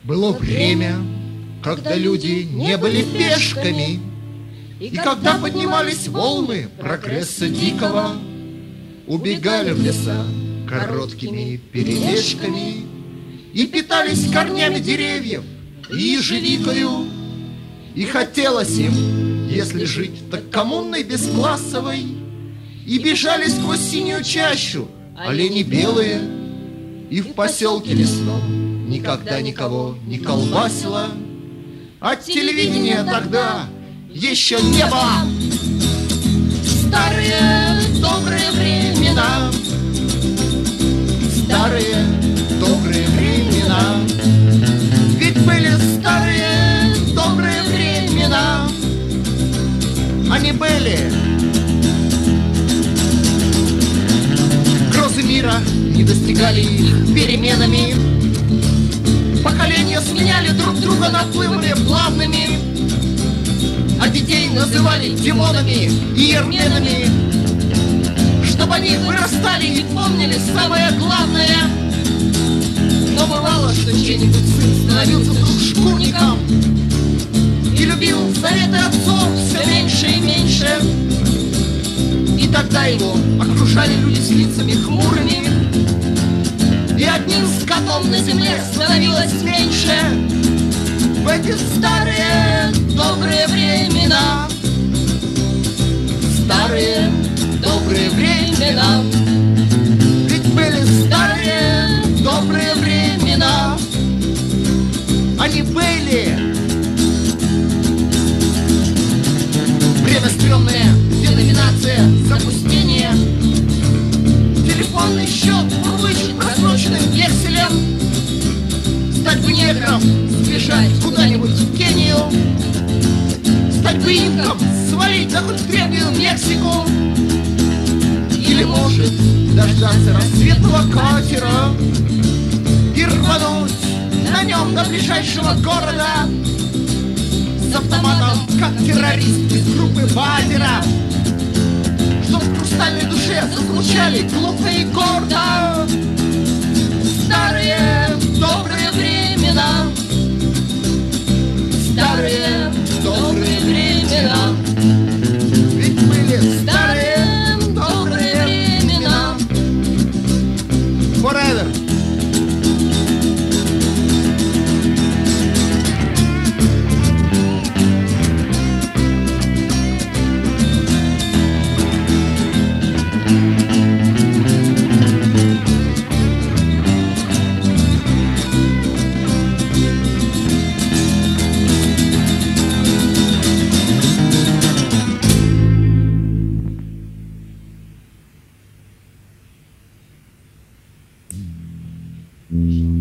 Было время, когда люди не были пешками, и когда поднимались волны прогресса дикого, убегали в леса короткими перебежками и питались корнями деревьев и ежевикою. И хотелось им, если жить так коммунной бесклассовой, и бежали сквозь синюю чащу олени белые, и в поселке лесном никогда никого не колбасило. От телевидения тогда еще не было. Старые добрые времена, старые добрые времена, ведь были старые добрые времена. Они были. Грозы мира не достигали их переменами, поколения сменяли друг друга наплывами плавными, а детей называли демонами и ерменами, чтобы они вырастали и помнили самое главное. Но бывало, что чей-нибудь сын становился вдруг шкурником и любил заветы отцов все меньше и меньше. И тогда его окружали люди с лицами хмурыми, и одним скотом на земле становилось меньше. В эти старые добрые времена, старые добрые времена, ведь были старые добрые времена. Они были. Время стрёмное, деноминация, запустение, телефонный счет вычет просроченным векселем. Стать бы негром, сбежать куда-нибудь в Кению, стать бы инком, свалить на хоть в древнюю Мексику, или, может, дождаться рассветного катера и рвануть на нем до ближайшего города с автоматом, как террорист из группы Вагнера, чтоб в хрустальной душе зазвучали глухо и гордо старые добрые времена, старые добрые времена, ведь были старые добрые времена. Forever. Mm-hmm.